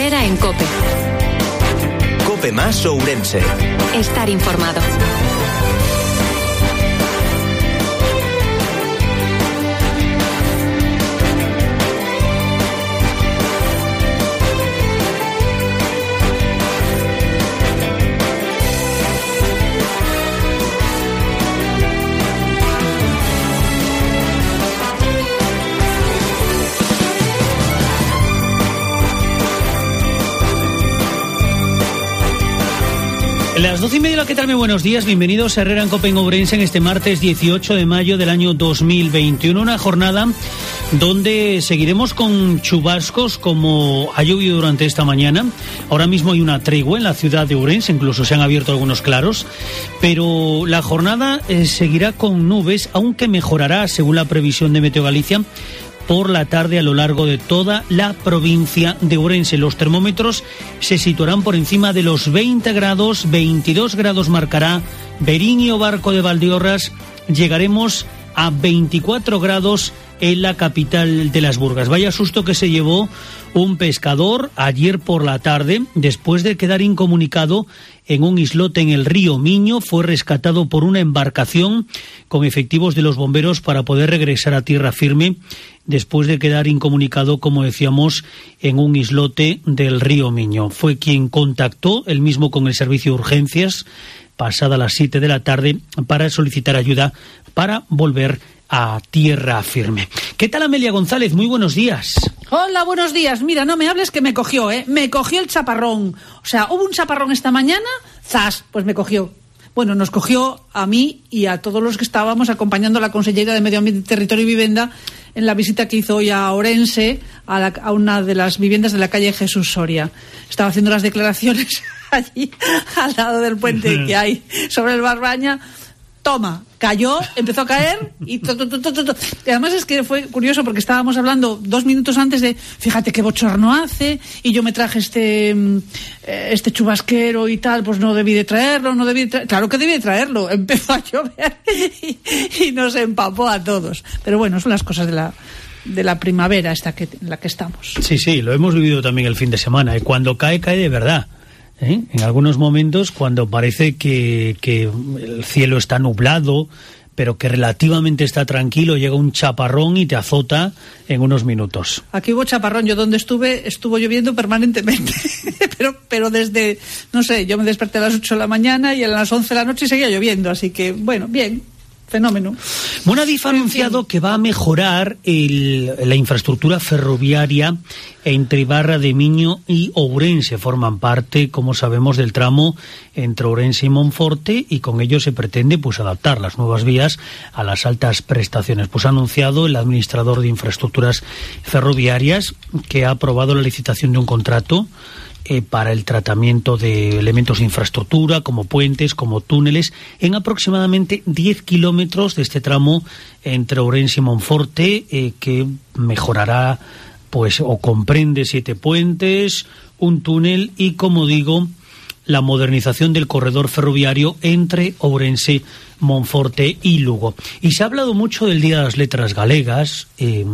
Herrera en COPE. COPE más Ourense. Estar informado. Las 12:30, ¿qué tal? Muy buenos días, bienvenidos a Herrera en COPE en Ourense en este martes 18 de mayo del año 2021, una jornada donde seguiremos con chubascos como ha llovido durante esta mañana. Ahora mismo hay una tregua en la ciudad de Ourense, incluso se han abierto algunos claros, pero la jornada seguirá con nubes, aunque mejorará según la previsión de Meteo Galicia por la tarde a lo largo de toda la provincia de Ourense. Los termómetros se situarán por encima de los 20 grados, 22 grados marcará Berín y Barco de Valdeorras, llegaremos a 24 grados en la capital de las Burgas. Vaya susto que se llevó un pescador ayer por la tarde, después de quedar incomunicado en un islote en el río Miño. Fue rescatado por una embarcación con efectivos de los bomberos para poder regresar a tierra firme, después de quedar incomunicado, como decíamos, en un islote del río Miño. Fue quien contactó, él mismo, con el servicio de urgencias, pasada las 7 de la tarde, para solicitar ayuda para volver a tierra firme. ¿Qué tal, Amelia González? Muy buenos días. Hola, buenos días. Mira, no me hables que me cogió, me cogió el chaparrón. O sea, hubo un chaparrón esta mañana, ¡zas!, pues me cogió. Bueno, nos cogió a mí y a todos los que estábamos acompañando a la consellera de Medio Ambiente, Territorio y Vivienda en la visita que hizo hoy a Ourense, a una de las viviendas de la calle Jesús Soria. Estaba haciendo las declaraciones allí, al lado del puente que hay sobre el Barbaña. Toma, cayó, empezó a caer y además es que fue curioso porque estábamos hablando 2 minutos antes de fíjate qué bochorno hace y yo me traje este chubasquero y tal, pues no debí de traerlo, claro que debí de traerlo, empezó a llover y nos empapó a todos, pero bueno, son las cosas de la primavera en la que estamos. Sí, lo hemos vivido también el fin de semana, y cuando cae de verdad. En algunos momentos, cuando parece que el cielo está nublado, pero que relativamente está tranquilo, llega un chaparrón y te azota en unos minutos. Aquí hubo chaparrón, yo donde estuvo lloviendo permanentemente, pero desde, no sé, yo me desperté a las 8 de la mañana y a las 11 de la noche seguía lloviendo, así que, bueno, bien. Fenómeno. Monadif ha anunciado que va a mejorar la infraestructura ferroviaria entre Ibarra de Miño y Ourense. Forman parte, como sabemos, del tramo entre Ourense y Monforte, y con ello se pretende adaptar las nuevas vías a las altas prestaciones. Ha anunciado el administrador de infraestructuras ferroviarias que ha aprobado la licitación de un contrato para el tratamiento de elementos de infraestructura, como puentes, como túneles, en aproximadamente 10 kilómetros de este tramo entre Ourense y Monforte, que mejorará, o comprende 7 puentes, un túnel y, como digo, la modernización del corredor ferroviario entre Ourense, Monforte y Lugo. Y se ha hablado mucho del Día de las Letras Galegas,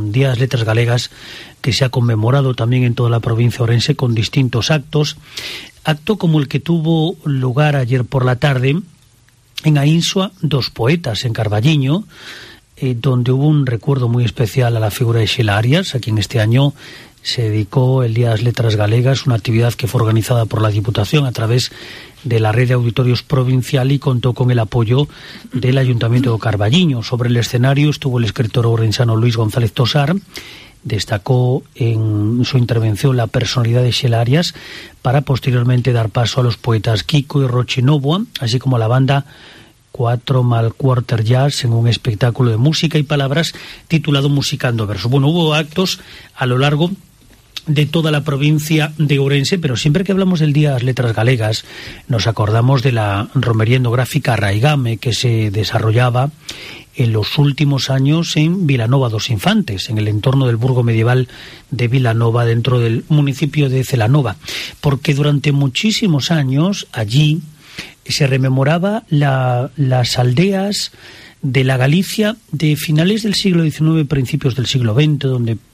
que se ha conmemorado también en toda la provincia de Ourense con distintos acto como el que tuvo lugar ayer por la tarde en Ainsua, 2 poetas, en Carballiño, donde hubo un recuerdo muy especial a la figura de Xela Arias, a quien este año se dedicó el Día de las Letras Galegas, una actividad que fue organizada por la Diputación a través de la red de auditorios provincial y contó con el apoyo del Ayuntamiento de Carballiño. Sobre el escenario estuvo el escritor ourensano Luis González Tosar. Destacó en su intervención la personalidad de Xela Arias para posteriormente dar paso a los poetas Kiko y Rochi Novoa, así como a la banda 4x Quarter Jazz en un espectáculo de música y palabras titulado Musicando Verso. Bueno, hubo actos a lo largo de toda la provincia de Ourense, pero siempre que hablamos del Día de las Letras Galegas nos acordamos de la romería etnográfica Arraigame, que se desarrollaba en los últimos años en Vilanova dos Infantes, en el entorno del burgo medieval de Vilanova, dentro del municipio de Celanova, porque durante muchísimos años allí se rememoraba las aldeas de la Galicia de finales del siglo XIX, principios del siglo XX, donde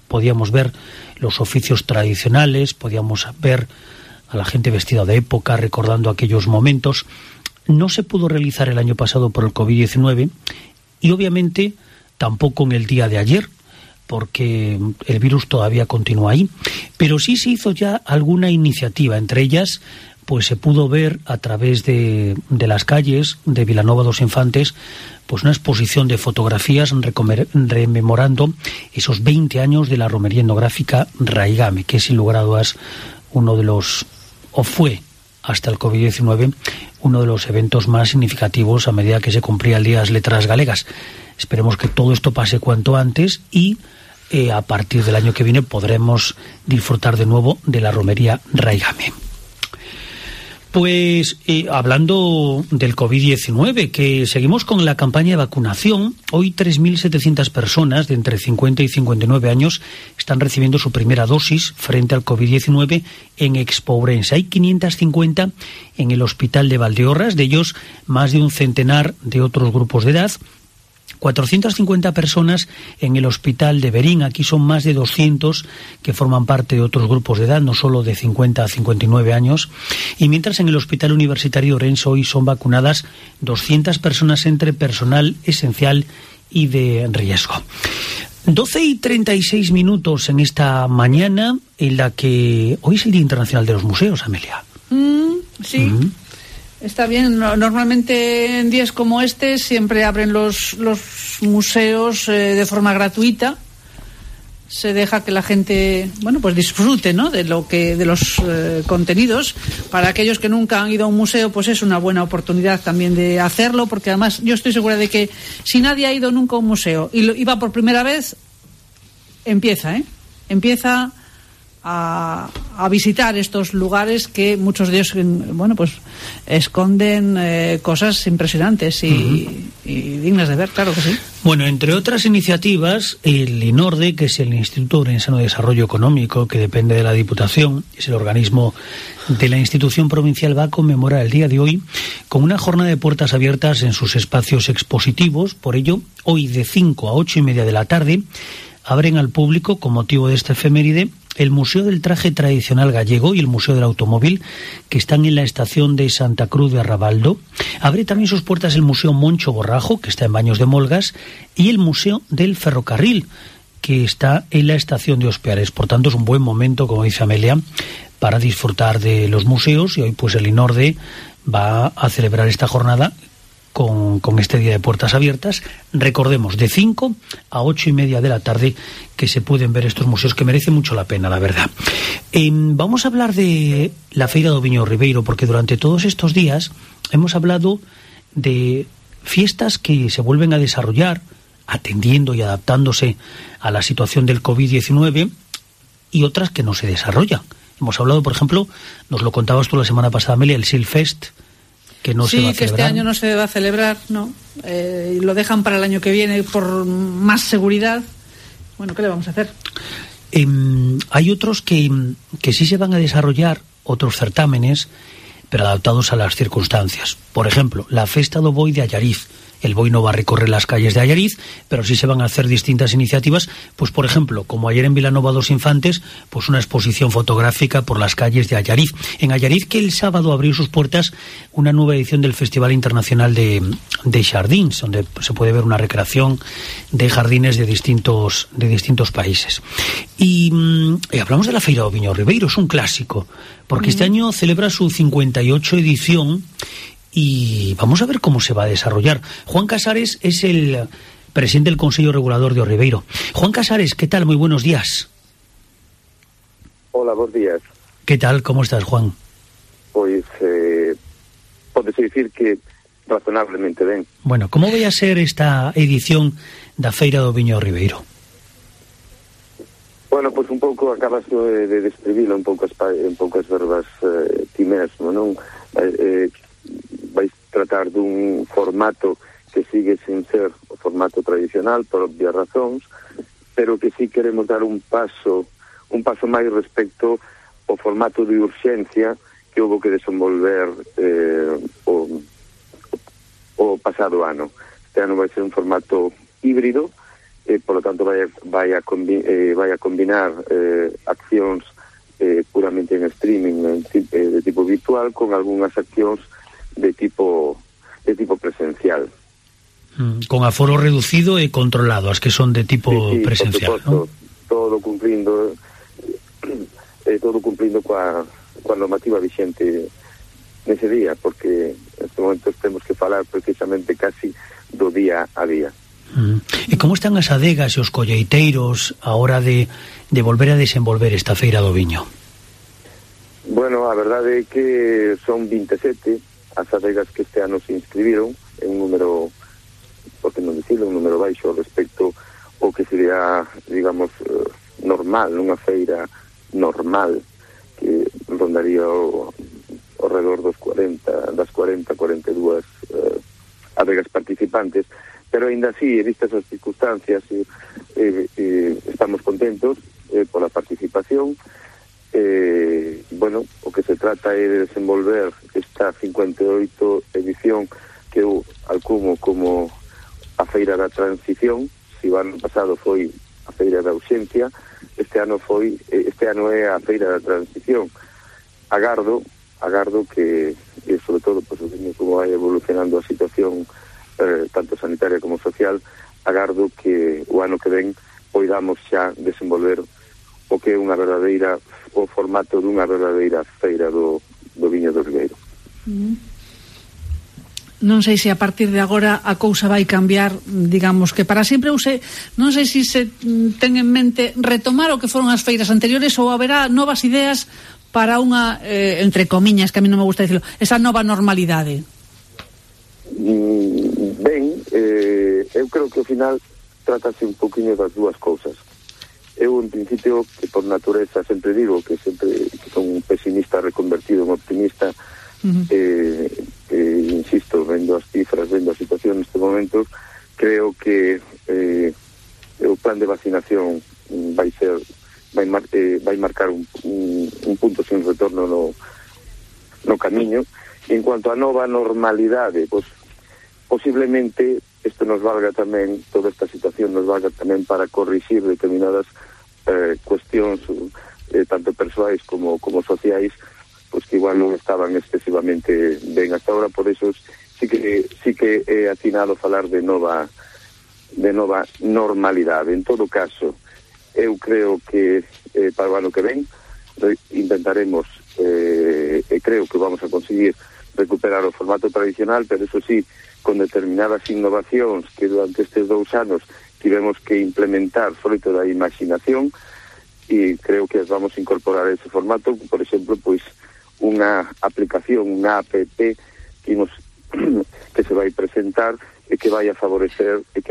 podíamos ver los oficios tradicionales, podíamos ver a la gente vestida de época, recordando aquellos momentos. No se pudo realizar el año pasado por el COVID-19 y obviamente tampoco en el día de ayer, porque el virus todavía continúa ahí. Pero sí se hizo ya alguna iniciativa, entre ellas pues se pudo ver a través de las calles de Vilanova dos Infantes pues una exposición de fotografías rememorando esos 20 años de la romería etnográfica Raigame, que sin lugar a dudas uno de los, o fue hasta el COVID-19, uno de los eventos más significativos a medida que se cumplía el Día de las Letras Galegas. Esperemos que todo esto pase cuanto antes y a partir del año que viene podremos disfrutar de nuevo de la romería Raigame. Pues hablando del COVID-19, que seguimos con la campaña de vacunación, hoy 3.700 personas de entre 50 y 59 años están recibiendo su primera dosis frente al COVID-19 en Expo Ourense. Hay 550 en el Hospital de Valdeorras, de ellos más de un centenar de otros grupos de edad. 450 personas en el Hospital de Berín. Aquí son más de 200 que forman parte de otros grupos de edad, no solo de 50 a 59 años. Y mientras en el Hospital Universitario Ourense hoy son vacunadas 200 personas entre personal esencial y de riesgo. 12:36 en esta mañana en la que hoy es el Día Internacional de los Museos, Amelia. Sí. Está bien, normalmente en días como este siempre abren los museos de forma gratuita. Se deja que la gente, pues disfrute, ¿no?, de los contenidos. Para aquellos que nunca han ido a un museo, pues es una buena oportunidad también de hacerlo, porque además yo estoy segura de que si nadie ha ido nunca a un museo y va por primera vez, empieza a visitar estos lugares que muchos de ellos, pues esconden cosas impresionantes y dignas de ver, claro que sí. Bueno, entre otras iniciativas, el INORDE, que es el Instituto Orensano de Desarrollo Económico, que depende de la Diputación, es el organismo de la institución provincial, va a conmemorar el día de hoy con una jornada de puertas abiertas en sus espacios expositivos. Por ello, hoy de 5 a 8:30 de la tarde abren al público, con motivo de esta efeméride, el Museo del Traje Tradicional Gallego y el Museo del Automóvil, que están en la estación de Santa Cruz de Arrabaldo. Abre también sus puertas el Museo Moncho Borrajo, que está en Baños de Molgas, y el Museo del Ferrocarril, que está en la estación de Ospeares. Por tanto, es un buen momento, como dice Amelia, para disfrutar de los museos, y hoy pues el INORDE va a celebrar esta jornada con este día de puertas abiertas. Recordemos, de 5 a 8:30 de la tarde, que se pueden ver estos museos, que merece mucho la pena, la verdad. Vamos a hablar de la Feira do Viño Ribeiro, porque durante todos estos días hemos hablado de fiestas que se vuelven a desarrollar atendiendo y adaptándose a la situación del COVID-19 y otras que no se desarrollan. Hemos hablado, por ejemplo, nos lo contabas tú la semana pasada, Amelia, el Silfest, que no se va a celebrar. Sí, que este año no se va a celebrar, no. Lo dejan para el año que viene por más seguridad. Bueno, ¿qué le vamos a hacer? Hay otros que sí se van a desarrollar, otros certámenes, pero adaptados a las circunstancias. Por ejemplo, la Festa do Boi de Allariz. El Boi no va a recorrer las calles de Allariz, pero sí se van a hacer distintas iniciativas, pues por ejemplo, como ayer en Vilanova dos Infantes, pues una exposición fotográfica por las calles de Allariz. En Allariz, que el sábado abrió sus puertas una nueva edición del Festival Internacional de Jardins, donde se puede ver una recreación de jardines de distintos países. Y hablamos de la Feira do Viño Ribeiro, es un clásico, porque este año celebra su 58 edición, y vamos a ver cómo se va a desarrollar. Juan Casares es el presidente del Consello Regulador de O Ribeiro. Juan Casares, ¿qué tal? Muy buenos días. Hola, buenos días. ¿Qué tal? ¿Cómo estás, Juan? Pois, pódese dicir que razonablemente ben. Bueno, como vai a ser esta edición da Feira do Viño Ribeiro? Bueno, pois un pouco acabas de describirlo un pouco as verbas ti mesmo, non? Vais tratar dun formato que sigue sin ser o formato tradicional por obvias razóns, pero que sí queremos dar un paso máis respecto ao formato de urxencia que houve que desenvolver o pasado ano. Este ano vai ser un formato híbrido, polo tanto vai a combinar accións puramente en streaming de tipo virtual con algunhas accións de tipo presencial. Con aforo reducido e controlado, as que son de tipo presencial, por suposto, ¿no? Todo cumplindo coa normativa vixente nese día, porque en este momento temos que falar precisamente casi do día a día. E como están as adegas e os colleiteiros a hora de volver a desenvolver esta feira do viño? Bueno, a verdade é que son 27 as adegas que este ano se inscribiron, é un número, por que non dicirlo, un número baixo respecto ao que sería, digamos, normal, nunha feira normal, que rondaría ao redor das 42 adegas participantes, pero ainda así, vistas as circunstancias, estamos contentos pola participación. Bueno, o que se trata é de desenvolver esta 58 edición que eu alcumo como a Feira da Transición. Si o ano pasado foi a Feira da Ausencia, este ano é a Feira da Transición. Agardo que, sobre todo, pues, como vai evolucionando a situación tanto sanitaria como social, agardo que o ano que ven poidamos xa desenvolver o que é o formato dunha verdadeira feira do viño do Ribeiro. Non sei se a partir de agora a cousa vai cambiar, digamos que para sempre, non sei se se ten en mente retomar o que foron as feiras anteriores ou haberá novas ideas para unha, entre comiñas, que a mí non me gusta dicirlo, esa nova normalidade. Ben, eu creo que ao final trátase un poquinho das dúas cousas. Eu, en principio, que por natureza sempre digo que son un pesimista reconvertido en optimista, insisto, vendo as cifras, vendo a situación neste momento, creo que o plan de vacinación vai marcar un punto sin retorno no camiño. E en cuanto a nova normalidade, pues, posiblemente isto nos valga tamén, toda esta situación nos valga tamén para corrixir determinadas cuestións tanto persoais como sociais, pois que igual non estaban excesivamente ben hasta ahora. Por eso sí que é atinado falar de nova normalidade. En todo caso, eu creo que para o ano que ven intentaremos e creo que vamos a conseguir recuperar o formato tradicional, pero eso sí, con determinadas innovacións que durante estes 2 anos tivemos que implementar froito da imaginación, e creo que as vamos a incorporar a ese formato. Por exemplo, pois unha aplicación, unha app que se vai presentar e que vai a favorecer e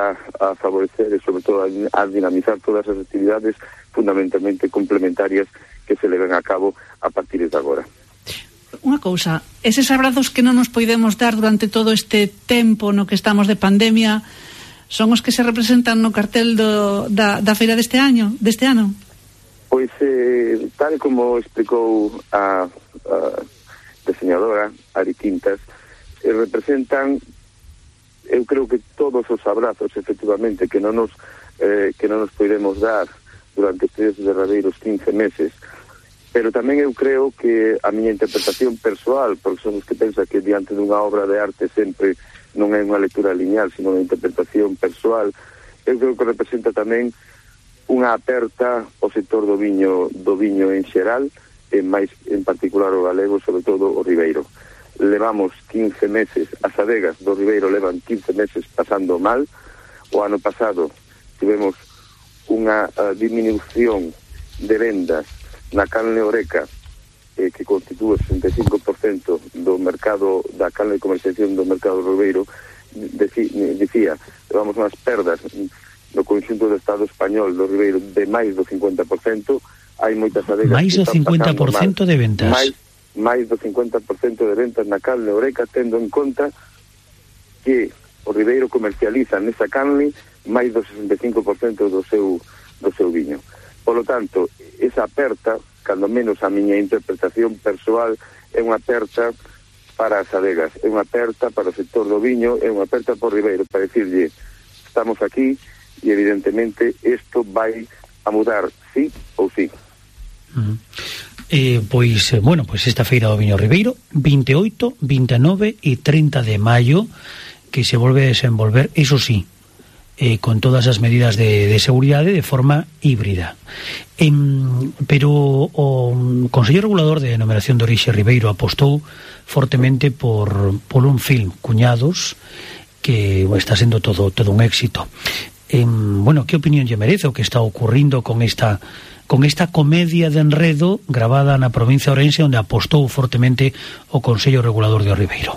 sobre todo a dinamizar todas as actividades fundamentalmente complementarias que se leven a cabo a partir de agora. Unha cousa, eses abrazos que non nos poidemos dar durante todo este tempo no que estamos de pandemia son os que se representan no cartel da feira deste ano? Pois, tal como explicou a diseñadora Ari Quintas, representan, eu creo que todos os abrazos efectivamente que non nos poidemos dar durante estes derradeiros 15 meses. Pero tamén eu creo que a miña interpretación persoal, porque son os que pensa que diante dunha obra de arte sempre non é unha lectura lineal, sino unha interpretación persoal, eu creo que representa tamén unha aperta ao sector do viño en xeral, e máis en particular o galego, sobre todo o Ribeiro. Levamos 15 meses, as adegas do Ribeiro levan 15 meses pasando mal. O ano pasado tivemos unha disminución de vendas na canle oreca, que constitúe 65% do mercado da canle de comercialización do mercado do Ribeiro. Dicía, levamos unhas perdas no conxunto do Estado español do Ribeiro de máis do 50%. Hai moitas adegas máis do 50% de ventas. Máis do 50% de ventas na canle oreca, tendo en conta que o Ribeiro comercializa nesa canle máis do 65% do seu viño. Por lo tanto, esa aperta, cando menos a miña interpretación persoal, é unha aperta para as adegas, é unha aperta para o sector do viño, é unha aperta por Ribeiro, para decirlle, estamos aquí, e evidentemente isto vai a mudar sí ou sí. Pois esta feira do viño Ribeiro 28, 29 e 30 de maio que se volve a desenvolver, eso sí, con todas as medidas de seguridade de forma híbrida. Pero o Consello Regulador de Denominación de Orixe Ribeiro apostou fortemente por un film, Cuñados, que está sendo todo un éxito. Que opinión lle merece o que está ocurrindo con esta comedia de enredo gravada na provincia de Ourense, onde apostou fortemente o Consello Regulador de Ribeiro?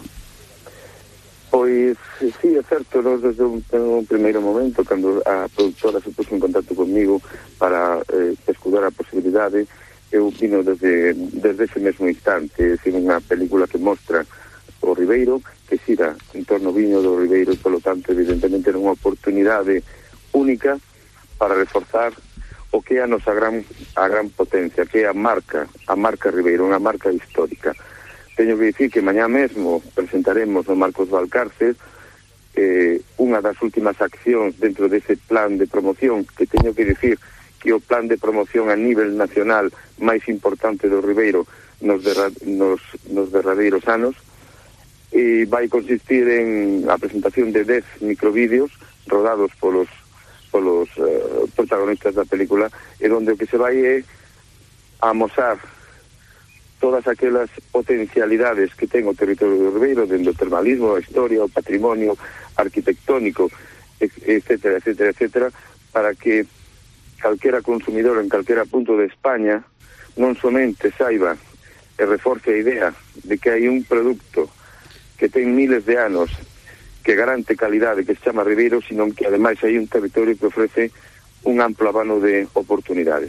Pois, sí, é certo, nós desde un primeiro momento, cando a productora se puso en contacto conmigo para escudar a posibilidade, eu vino desde ese mesmo instante, sin unha película que mostra o Ribeiro, que xira en torno ao viño do Ribeiro, polo tanto, evidentemente, era unha oportunidade única para reforzar o que é a nosa gran potencia, que é a marca Ribeiro, unha marca histórica. Teño que dicir que mañá mesmo presentaremos no Marcos Valcarce unha das últimas accións dentro dese plan de promoción, que teño que dicir que o plan de promoción a nivel nacional máis importante do Ribeiro nos derradeiros anos, e vai consistir en a presentación de 10 microvídeos rodados polos protagonistas da película, e onde o que se vai é a amosar todas aquelas potencialidades que ten o territorio do Ribeiro, dentro do termalismo, a historia, o patrimonio arquitectónico, etcétera, etcétera, etcétera, para que calquera consumidor en calquera punto de España non somente saiba e reforce a idea de que hai un produto que ten miles de anos, que garante calidade, que se chama Ribeiro, sino que ademais hai un territorio que ofrece un amplo abano de oportunidades.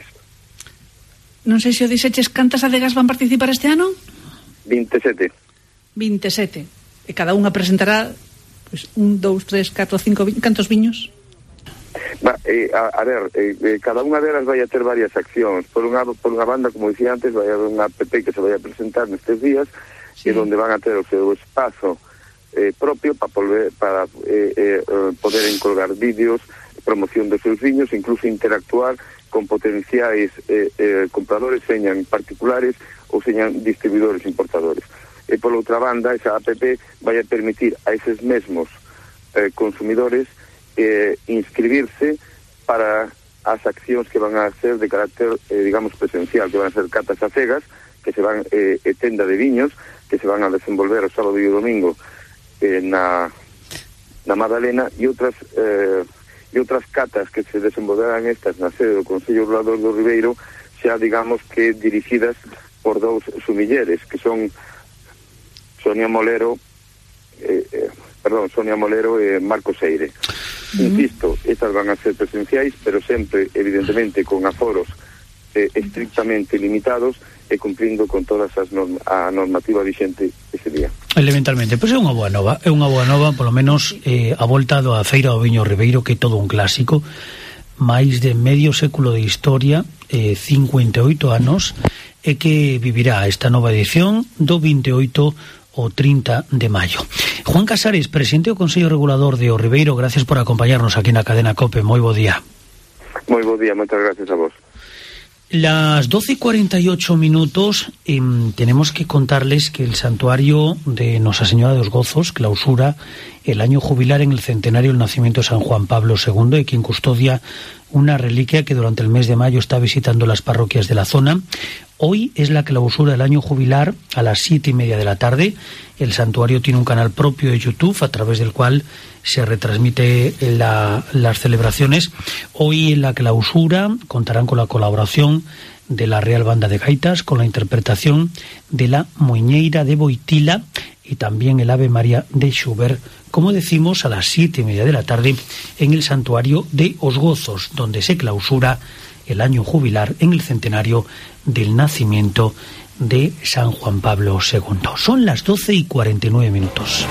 Non sei se o dixeches, cantas adegas van participar este ano? 27. 27. E cada unha presentará 1, 2, 3, 4, 5 cantos viños? Cada unha delas vai a ter varias accións. Por unha banda, como dicía antes, vai haber unha app que se vai a presentar nestes días, sí, e onde van a ter o seu espazo propio para poder encolgar vídeos, promoción dos seus viños, incluso interactuar con potenciais compradores, señan particulares ou señan distribuidores importadores. E por outra banda, esa app vai a permitir a eses mesmos consumidores inscribirse para as accións que van a ser de carácter, digamos, presencial, que van a ser catas a cegas, que se van tenda de viños, que se van a desenvolver o sábado e o domingo na Madalena, e outras catas que se desenvolverán estas na sede do Consello Regulador do Ribeiro, xa digamos que dirixidas por dous sumilleres, que son Sonia Molero e Marcos Eire. Insisto, estas van a ser presenciais, pero sempre, evidentemente, con aforos estrictamente limitados e cumplindo con todas a normativa vixente ese día. Elementalmente, pois é unha boa nova, polo menos a volta da Feira do Viño Ribeiro, que é todo un clásico, máis de medio século de historia, 58 anos, e que vivirá esta nova edición do 28 o 30 de maio. Juan Casares, presidente do Consello Regulador de O Ribeiro, gracias por acompañarnos aquí na cadena COPE. Moi bo día. Moi bo día, moitas gracias a vos. Las 12:48 tenemos que contarles que el santuario de Nuestra Señora de los Gozos clausura el año jubilar en el centenario del nacimiento de San Juan Pablo II, y quien custodia una reliquia que durante el mes de mayo está visitando las parroquias de la zona. Hoy es la clausura del año jubilar a las 7:30 de la tarde. El santuario tiene un canal propio de YouTube a través del cual se retransmite las celebraciones. Hoy en la clausura contarán con la colaboración de la Real Banda de Gaitas, con la interpretación de la Muiñeira de Boitila y también el Ave María de Schubert, como decimos, a las 7:30 de la tarde en el santuario de Os Gozos, donde se clausura el año jubilar en el centenario del nacimiento de San Juan Pablo II. Son las 12:49.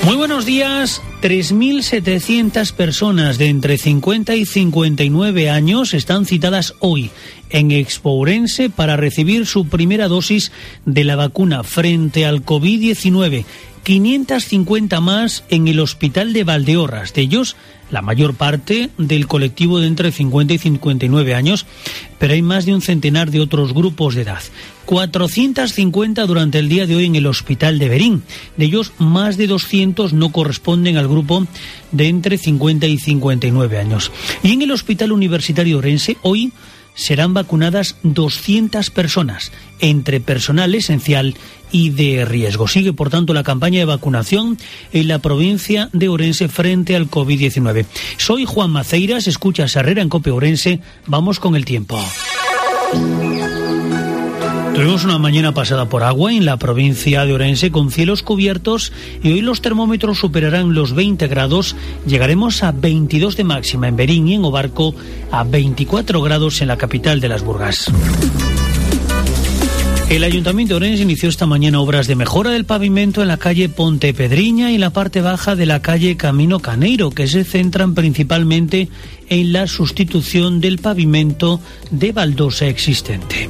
Muy buenos días. 3.700 personas de entre 50 y 59 años están citadas hoy en Expo Ourense para recibir su primera dosis de la vacuna frente al COVID-19. 550 más en el Hospital de Valdeorras. De ellos, la mayor parte del colectivo de entre 50 y 59 años, pero hay más de un centenar de otros grupos de edad. 450 durante el día de hoy en el Hospital de Verín. De ellos, más de 200 no corresponden al grupo de entre 50 y 59 años. Y en el Hospital Universitario Ourense, hoy serán vacunadas 200 personas, entre personal esencial y de riesgo. Sigue, por tanto, la campaña de vacunación en la provincia de Ourense frente al COVID-19. Soy Juan Maceiras, escuchas Herrera en COPE Ourense. Vamos con el tiempo. Tuvimos una mañana pasada por agua en la provincia de Ourense con cielos cubiertos y hoy los termómetros superarán los 20 grados. Llegaremos a 22 de máxima en Verín y en Obarco, a 24 grados en la capital de las Burgas. El Ayuntamiento de Ourense inició esta mañana obras de mejora del pavimento en la calle Pontepedriña y en la parte baja de la calle Camino Caneiro, que se centran principalmente en la sustitución del pavimento de baldosa existente.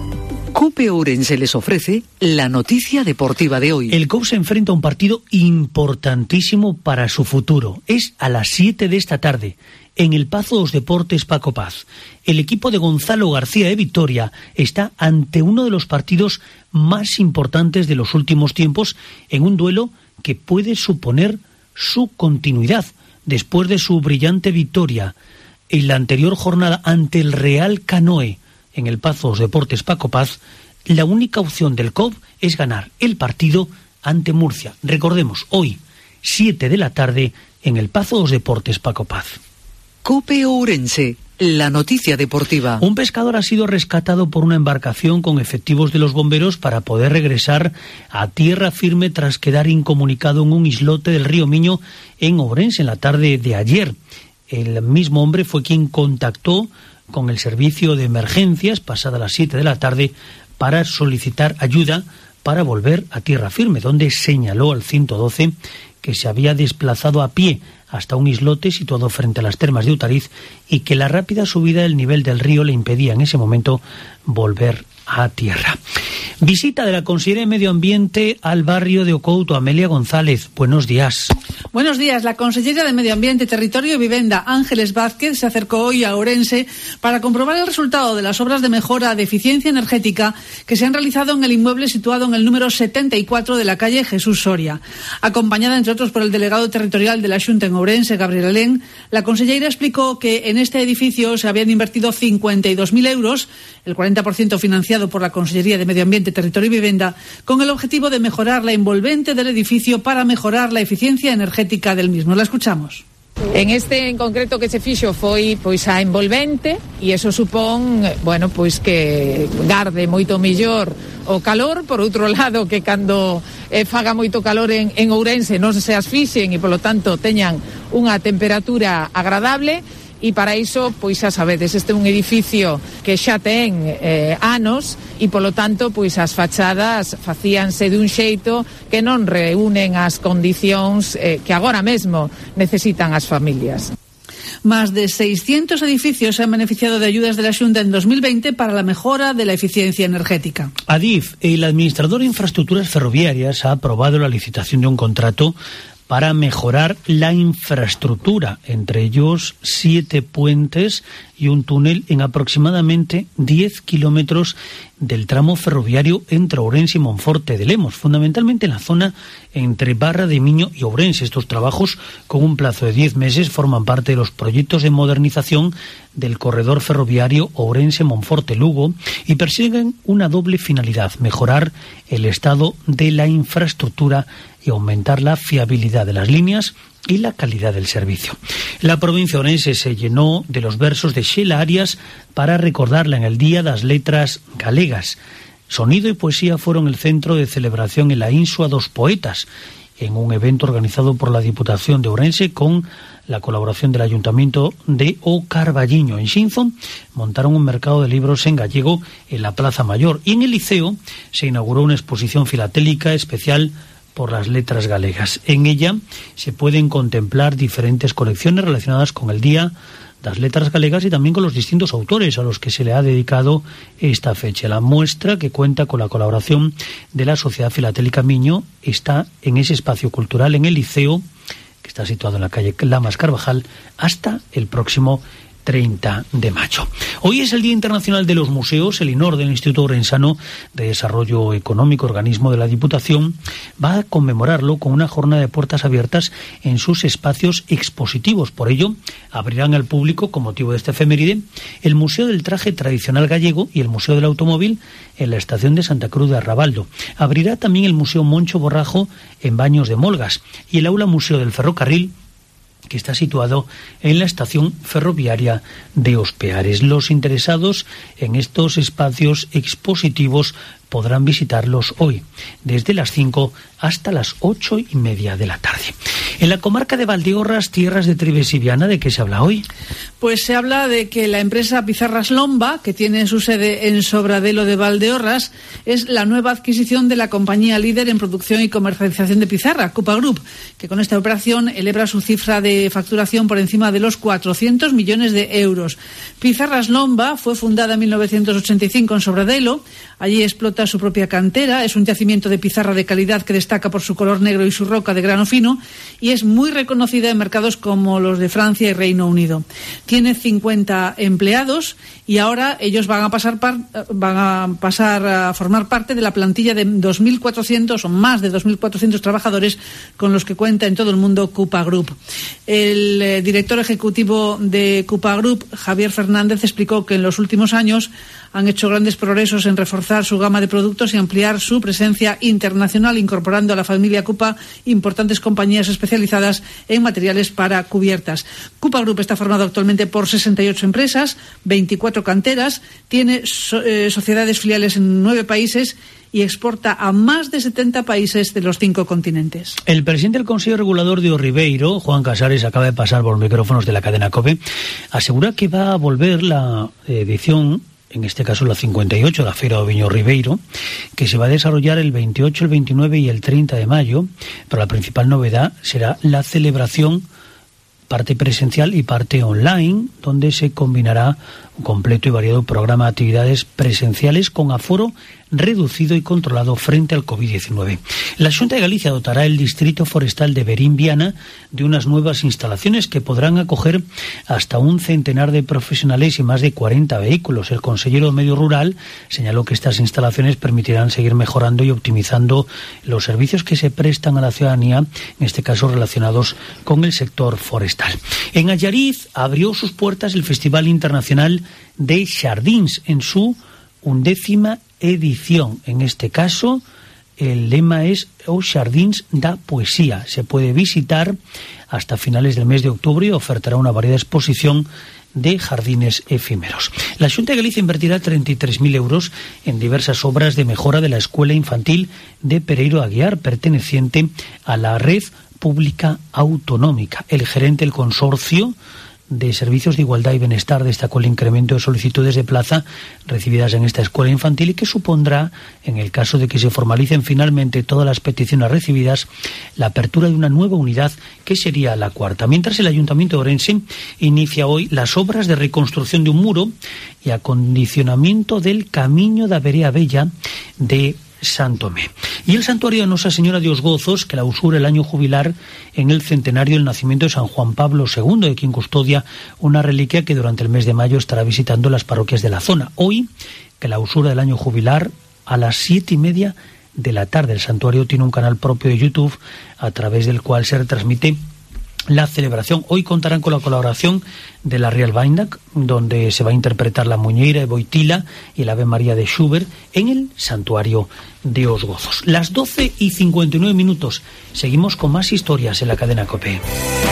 COPE Ourense les ofrece la noticia deportiva de hoy. El COP se enfrenta a un partido importantísimo para su futuro. Es a las 7 de esta tarde, en el Pazo dos Deportes Paco Paz. El equipo de Gonzalo García de Vitoria está ante uno de los partidos más importantes de los últimos tiempos, en un duelo que puede suponer su continuidad después de su brillante victoria en la anterior jornada ante el Real Canoe. En el Pazo dos Deportes Paco Paz, la única opción del COP es ganar el partido ante Murcia. Recordemos, hoy, 7 de la tarde, en el Pazo dos Deportes Paco Paz. COPE Ourense, la noticia deportiva. Un pescador ha sido rescatado por una embarcación con efectivos de los bomberos para poder regresar a tierra firme tras quedar incomunicado en un islote del río Miño en Ourense en la tarde de ayer. El mismo hombre fue quien contactó con el servicio de emergencias pasada las 7 de la tarde para solicitar ayuda para volver a tierra firme, donde señaló al 112 que se había desplazado a pie hasta un islote situado frente a las termas de Utariz y que la rápida subida del nivel del río le impedía en ese momento volver a tierra. Visita de la Consellería de Medio Ambiente al barrio de Ocouto. Amelia González, buenos días. Buenos días. La Consellería de Medio Ambiente, Territorio y Vivienda, Ángeles Vázquez, se acercó hoy a Ourense para comprobar el resultado de las obras de mejora de eficiencia energética que se han realizado en el inmueble situado en el número 74 de la calle Jesús Soria. Acompañada, entre otros, por el delegado territorial de la Xunta en Ourense, Gabriel Alén, la consellera explicó que en este edificio se habían invertido 52.000 euros, el 40% financiado por la Consellería de Medio Ambiente, Territorio y Vivienda, con el objetivo de mejorar la envolvente del edificio para mejorar la eficiencia energética del mismo. La escuchamos. En este en concreto que se fixo foi pois a envolvente e eso supón, bueno, pois que garde moito mellor o calor, por outro lado que cando faga moito calor en Ourense non se asfixen e polo tanto teñan unha temperatura agradable. E para iso, pois xa sabedes, este é un edificio que xa ten anos e polo tanto, pois as fachadas facíanse dun xeito que non reúnen as condicións que agora mesmo necesitan as familias. Más de 600 edificios se han beneficiado de ayudas de la Xunta en 2020 para la mejora de la eficiencia energética. Adif, el administrador de infraestructuras ferroviarias, ha aprobado la licitación de un contrato para mejorar la infraestructura, entre ellos 7 puentes y un túnel en aproximadamente 10 kilómetros del tramo ferroviario entre Ourense y Monforte de Lemos, fundamentalmente en la zona entre Barra de Miño y Ourense. Estos trabajos, con un plazo de 10 meses, forman parte de los proyectos de modernización del corredor ferroviario Ourense-Monforte-Lugo y persiguen una doble finalidad: mejorar el estado de la infraestructura y aumentar la fiabilidad de las líneas y la calidad del servicio. La provincia de Ourense se llenó de los versos de Xela Arias para recordarla en el Día das Letras Galegas. Sonido y poesía fueron el centro de celebración en la Insua dos Poetas, en un evento organizado por la Diputación de Ourense con la colaboración del Ayuntamiento de O Carballiño. En Xinzo montaron un mercado de libros en gallego en la Plaza Mayor y en el Liceo se inauguró una exposición filatélica especial por las letras galegas. En ella se pueden contemplar diferentes colecciones relacionadas con el Día das Letras Galegas y también con los distintos autores a los que se le ha dedicado esta fecha. La muestra, que cuenta con la colaboración de la Sociedad Filatélica Miño, está en ese espacio cultural en el Liceo, que está situado en la calle Lamas Carvajal, hasta el próximo 30 de mayo. Hoy es el Día Internacional de los Museos. El INOR, del Instituto Orensano de Desarrollo Económico, organismo de la Diputación, va a conmemorarlo con una jornada de puertas abiertas en sus espacios expositivos. Por ello, abrirán al público, con motivo de este efeméride, el Museo del Traje Tradicional Gallego y el Museo del Automóvil en la estación de Santa Cruz de Arrabaldo. Abrirá también el Museo Moncho Borrajo en Baños de Molgas y el Aula Museo del Ferrocarril, que está situado en la estación ferroviaria de Ospeares. Los interesados en estos espacios expositivos podrán visitarlos hoy, desde las 5 hasta las 8:30 de la tarde. En la comarca de Valdeorras, tierras de Trives y Viana, ¿de qué se habla hoy? Pues se habla de que la empresa Pizarras Lomba, que tiene su sede en Sobradelo de Valdeorras, es la nueva adquisición de la compañía líder en producción y comercialización de pizarra, Cupa Group, que con esta operación eleva su cifra de facturación por encima de los 400 millones de euros. Pizarras Lomba fue fundada en 1985 en Sobradelo. Allí explota su propia cantera, es un yacimiento de pizarra de calidad que destaca por su color negro y su roca de grano fino, y es muy reconocida en mercados como los de Francia y Reino Unido. Tiene 50 empleados y ahora ellos van a pasar a formar parte de la plantilla de 2.400 o más de 2.400 trabajadores con los que cuenta en todo el mundo Cupa Group. El director ejecutivo de Cupa Group, Javier Fernández, explicó que en los últimos años han hecho grandes progresos en reforzar su gama de productos y ampliar su presencia internacional, incorporando a la familia Cupa importantes compañías especializadas en materiales para cubiertas. Cupa Group está formado actualmente por 68 empresas, 24 canteras, tiene sociedades filiales en 9 países y exporta a más de 70 países de los 5 continentes. El presidente del Consejo Regulador de Ribeiro, Juan Casares, acaba de pasar por los micrófonos de la cadena COPE, asegura que va a volver la edición, en este caso la 58, la Feira do Viño Ribeiro, que se va a desarrollar el 28, el 29 y el 30 de mayo, pero la principal novedad será la celebración, parte presencial y parte online, donde se combinará un completo y variado programa de actividades presenciales con aforo reducido y controlado frente al COVID-19. La Xunta de Galicia dotará el Distrito Forestal de Verín Viana de unas nuevas instalaciones que podrán acoger hasta un centenar de profesionales y más de 40 vehículos. El consejero de Medio Rural señaló que estas instalaciones permitirán seguir mejorando y optimizando los servicios que se prestan a la ciudadanía, en este caso relacionados con el sector forestal. En Allariz abrió sus puertas el Festival Internacional de Xardins en su 11ª edición. En este caso, el lema es Os Xardins da Poesía. Se puede visitar hasta finales del mes de octubre y ofertará una variada exposición de jardines efímeros. La Xunta de Galicia invertirá 33.000 euros en diversas obras de mejora de la escuela infantil de Pereiro Aguiar, perteneciente a la Red Pública Autonómica. El gerente del consorcio de Servicios de Igualdad y Bienestar destacó el incremento de solicitudes de plaza recibidas en esta escuela infantil y que supondrá, en el caso de que se formalicen finalmente todas las peticiones recibidas, la apertura de una nueva unidad que sería la 4ª. Mientras el Ayuntamiento de Ourense inicia hoy las obras de reconstrucción de un muro y acondicionamiento del Camiño da Verea Bella de Santomé. Y el santuario de Nosa Señora de los Gozos clausura el año jubilar en el centenario del nacimiento de San Juan Pablo II, de quien custodia una reliquia que durante el mes de mayo estará visitando las parroquias de la zona. Hoy, clausura del año jubilar a las 7:30 de la tarde. El santuario tiene un canal propio de YouTube a través del cual se retransmite la celebración. Hoy contarán con la colaboración de la Real Beindac, donde se va a interpretar la Muñeira de Boitila y el Ave María de Schubert en el santuario de Os Gozos. Las 12:59. Seguimos con más historias en la cadena COPE.